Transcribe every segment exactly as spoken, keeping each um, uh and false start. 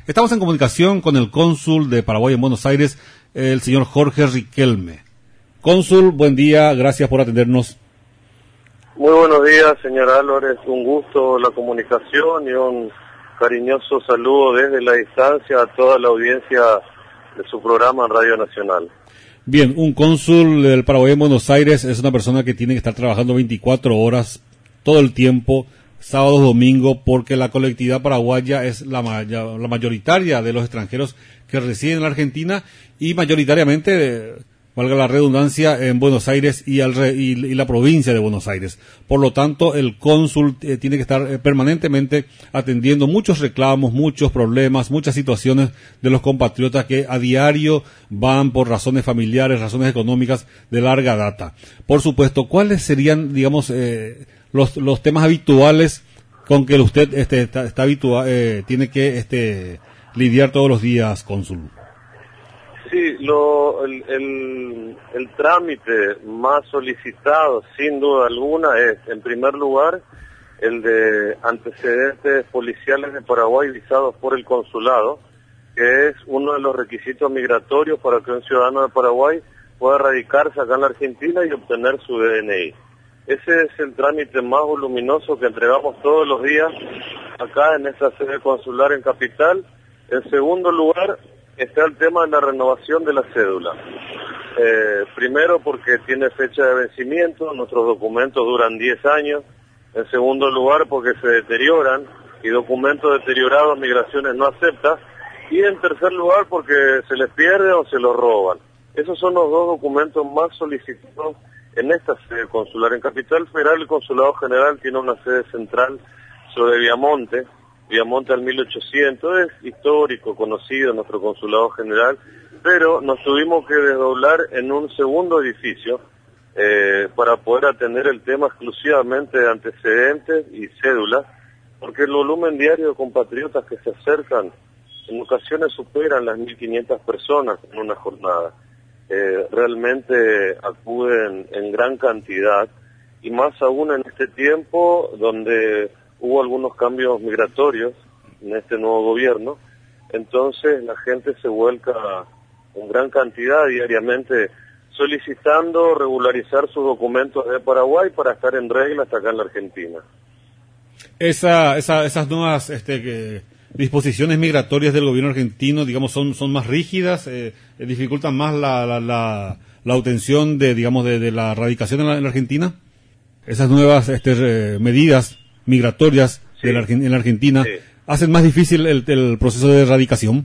Estamos en comunicación con el cónsul de Paraguay en Buenos Aires, el señor Jorge Riquelme. Cónsul, buen día, gracias por atendernos. Muy buenos días, señor Álvarez, un gusto la comunicación y un cariñoso saludo desde la distancia a toda la audiencia de su programa en Radio Nacional. Bien, un cónsul del Paraguay en Buenos Aires es una persona que tiene que estar trabajando veinticuatro horas todo el tiempo, sábado, domingo, porque la colectividad paraguaya es la, maya, la mayoritaria de los extranjeros que residen en la Argentina y mayoritariamente, valga la redundancia, en Buenos Aires y, al re, y, y la provincia de Buenos Aires. Por lo tanto, el cónsul eh, tiene que estar eh, permanentemente atendiendo muchos reclamos, muchos problemas, muchas situaciones de los compatriotas que a diario van por razones familiares, razones económicas de larga data. Por supuesto, ¿cuáles serían, digamos, eh, los, los temas habituales con que usted este, está, está habitua, eh, tiene que este, lidiar todos los días, cónsul? Sí, lo, el, el, el trámite más solicitado, sin duda alguna, es, en primer lugar, el de antecedentes policiales de Paraguay visados por el consulado, que es uno de los requisitos migratorios para que un ciudadano de Paraguay pueda radicarse acá en la Argentina y obtener su D N I. Ese es el trámite más voluminoso que entregamos todos los días acá en esta sede consular en Capital. En segundo lugar, está el tema de la renovación de la cédula. Eh, primero porque tiene fecha de vencimiento, nuestros documentos duran diez años. En segundo lugar porque se deterioran y documentos deteriorados Migraciones no acepta. Y en tercer lugar porque se les pierde o se los roban. Esos son los dos documentos más solicitados en esta sede consular. En Capital Federal el Consulado General tiene una sede central sobre Viamonte, Viamonte al mil ochocientos, es histórico, conocido nuestro Consulado General, pero nos tuvimos que desdoblar en un segundo edificio eh, para poder atender el tema exclusivamente de antecedentes y cédulas, porque el volumen diario de compatriotas que se acercan en ocasiones superan las mil quinientas personas en una jornada. Eh, realmente acuden en gran cantidad, y más aún en este tiempo donde hubo algunos cambios migratorios en este nuevo gobierno, entonces la gente se vuelca en gran cantidad diariamente solicitando regularizar sus documentos de Paraguay para estar en regla hasta acá en la Argentina. Esa, esa, esas nuevas este, que, disposiciones migratorias del gobierno argentino, digamos, son, son más rígidas, eh, dificultan más la, la, la, la obtención de, digamos, de, de la radicación en la, en la Argentina. Esas nuevas este, eh, medidas migratorias sí. de la, en la Argentina sí. hacen más difícil el, el proceso de erradicación.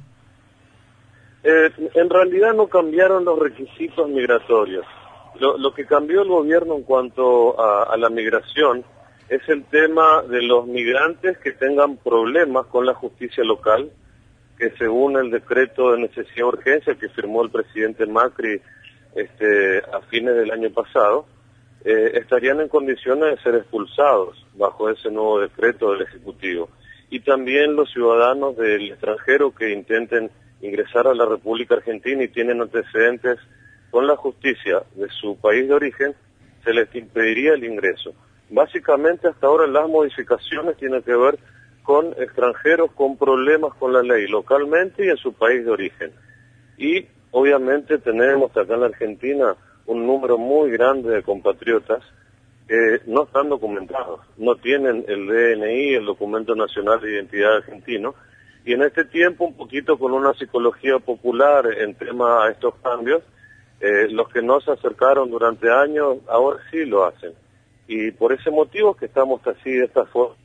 Eh, en realidad no cambiaron los requisitos migratorios. Lo, lo que cambió el gobierno en cuanto a, a la migración es el tema de los migrantes que tengan problemas con la justicia local, que según el decreto de necesidad y urgencia que firmó el presidente Macri este, a fines del año pasado, eh, estarían en condiciones de ser expulsados bajo ese nuevo decreto del Ejecutivo. Y también los ciudadanos del extranjero que intenten ingresar a la República Argentina y tienen antecedentes con la justicia de su país de origen, se les impediría el ingreso. Básicamente hasta ahora las modificaciones tienen que ver con extranjeros con problemas con la ley localmente y en su país de origen. Y obviamente tenemos acá en la Argentina un número muy grande de compatriotas que no están documentados, no tienen el D N I, el Documento Nacional de Identidad Argentino, y en este tiempo un poquito con una psicología popular en tema a estos cambios, eh, los que no se acercaron durante años ahora sí lo hacen. Y por ese motivo es que estamos así de esta forma.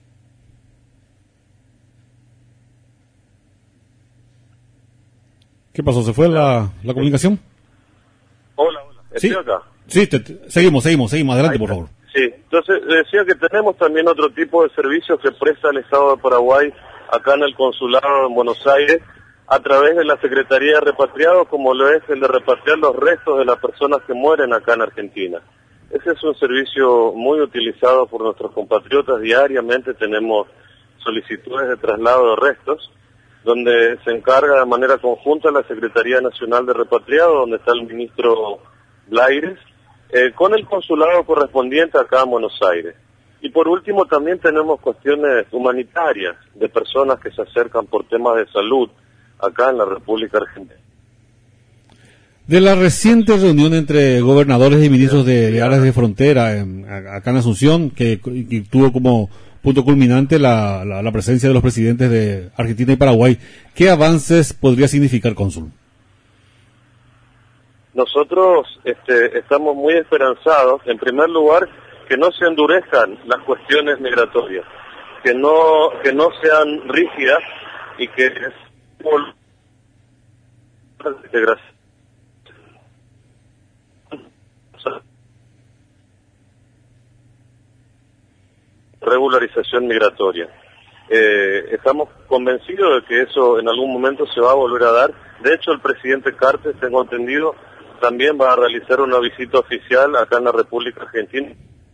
¿Qué pasó? ¿Se fue la, la comunicación? Hola, hola. ¿Estoy ¿Sí? acá? Sí, te, te, seguimos, seguimos, seguimos. Adelante, por favor. Sí, entonces decía que tenemos también otro tipo de servicios que presta el Estado de Paraguay acá en el Consulado en Buenos Aires a través de la Secretaría de Repatriados, como lo es el de repatriar los restos de las personas que mueren acá en Argentina. Ese es un servicio muy utilizado por nuestros compatriotas. Diariamente tenemos solicitudes de traslado de restos, donde se encarga de manera conjunta la Secretaría Nacional de Repatriados, donde está el ministro Blaires, eh, con el consulado correspondiente acá en Buenos Aires. Y por último también tenemos cuestiones humanitarias de personas que se acercan por temas de salud acá en la República Argentina. De la reciente reunión entre gobernadores y ministros de, de áreas de frontera en, acá en Asunción, que, que tuvo como punto culminante la, la, la presencia de los presidentes de Argentina y Paraguay, ¿qué avances podría significar, cónsul? Nosotros este, estamos muy esperanzados, en primer lugar, que no se endurezcan las cuestiones migratorias, que no que no sean rígidas y que por regularización migratoria. Eh, estamos convencidos de que eso en algún momento se va a volver a dar. De hecho, el presidente Cartes, tengo entendido, también va a realizar una visita oficial acá en la República Argentina.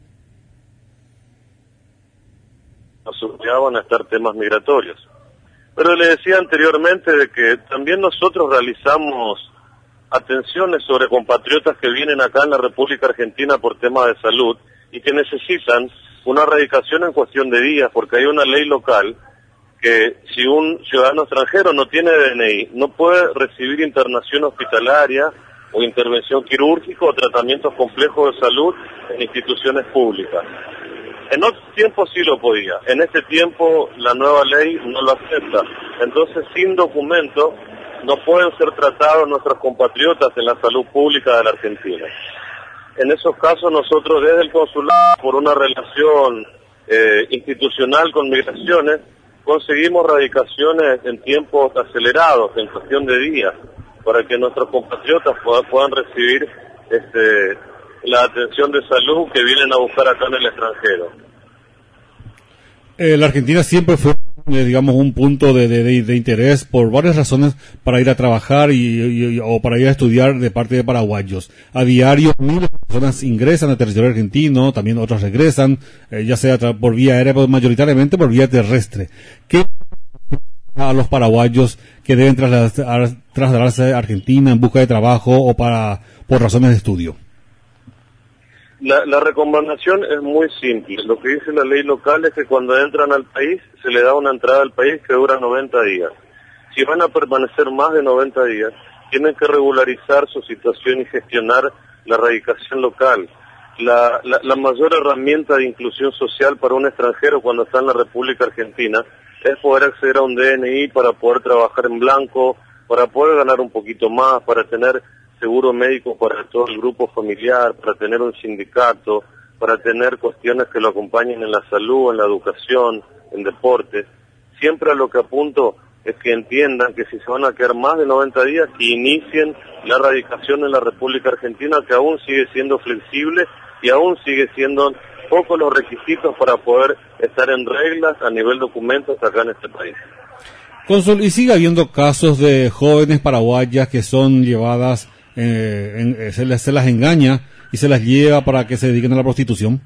Asociaban a estar temas migratorios. Pero le decía anteriormente de que también nosotros realizamos atenciones sobre compatriotas que vienen acá en la República Argentina por temas de salud y que necesitan una erradicación en cuestión de días, porque hay una ley local que si un ciudadano extranjero no tiene D N I, no puede recibir internación hospitalaria o intervención quirúrgica o tratamientos complejos de salud en instituciones públicas. En otro tiempo sí lo podía, en este tiempo la nueva ley no lo acepta, entonces sin documento no pueden ser tratados nuestros compatriotas en la salud pública de la Argentina. En esos casos nosotros desde el consulado, por una relación eh, institucional con migraciones, conseguimos radicaciones en tiempos acelerados, en cuestión de días, para que nuestros compatriotas puedan, puedan recibir este, la atención de salud que vienen a buscar acá en el extranjero. Eh, la Argentina siempre fue, eh, digamos, un punto de, de, de interés por varias razones para ir a trabajar y, y, o para ir a estudiar de parte de paraguayos. A diario miles de personas ingresan al territorio argentino, también otras regresan, eh, ya sea por vía aérea, pero mayoritariamente por vía terrestre. ¿Qué a los paraguayos que deben trasladarse, trasladarse a Argentina en busca de trabajo o para por razones de estudio? La, la recomendación es muy simple. Lo que dice la ley local es que cuando entran al país se le da una entrada al país que dura noventa días. Si van a permanecer más de noventa días, tienen que regularizar su situación y gestionar la radicación local. La, la, la mayor herramienta de inclusión social para un extranjero cuando está en la República Argentina es poder acceder a un D N I para poder trabajar en blanco, para poder ganar un poquito más, para tener seguro médico para todo el grupo familiar, para tener un sindicato, para tener cuestiones que lo acompañen en la salud, en la educación, en deporte. Siempre a lo que apunto es que entiendan que si se van a quedar más de noventa días, que inicien la radicación en la República Argentina, que aún sigue siendo flexible y aún sigue siendo pocos los requisitos para poder estar en reglas a nivel documentos acá en este país. Cónsul, ¿y sigue habiendo casos de jóvenes paraguayas que son llevadas, eh, en, eh, se, les, se las engaña y se las lleva para que se dediquen a la prostitución?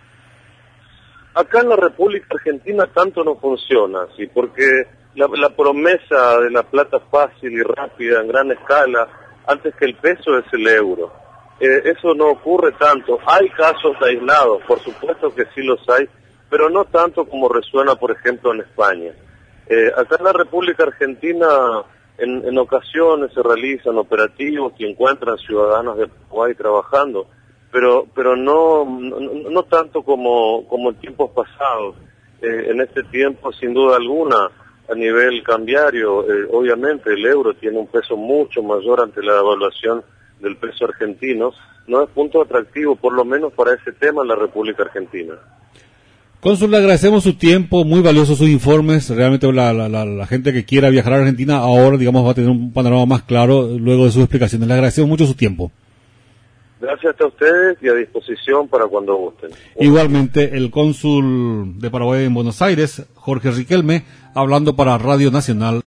Acá en la República Argentina tanto no funciona, ¿sí? Porque la, la promesa de la plata fácil y rápida en gran escala, antes que el peso, es el euro. Eh, eso no ocurre tanto. Hay casos aislados, por supuesto que sí los hay, pero no tanto como resuena, por ejemplo, en España. Eh, acá en la República Argentina, en, en ocasiones se realizan operativos y encuentran ciudadanos de Paraguay trabajando, pero pero no no, no tanto como, como en tiempos pasados. Eh, en este tiempo, sin duda alguna, a nivel cambiario, eh, obviamente el euro tiene un peso mucho mayor ante la devaluación del peso argentino. No es punto atractivo, por lo menos para ese tema, en la República Argentina. Cónsul, le agradecemos su tiempo, muy valiosos sus informes. Realmente la, la, la, la gente que quiera viajar a Argentina ahora, digamos, va a tener un panorama más claro luego de sus explicaciones. Le agradecemos mucho su tiempo. Gracias a ustedes y a disposición para cuando gusten. Igualmente, el cónsul de Paraguay en Buenos Aires, Jorge Riquelme, hablando para Radio Nacional.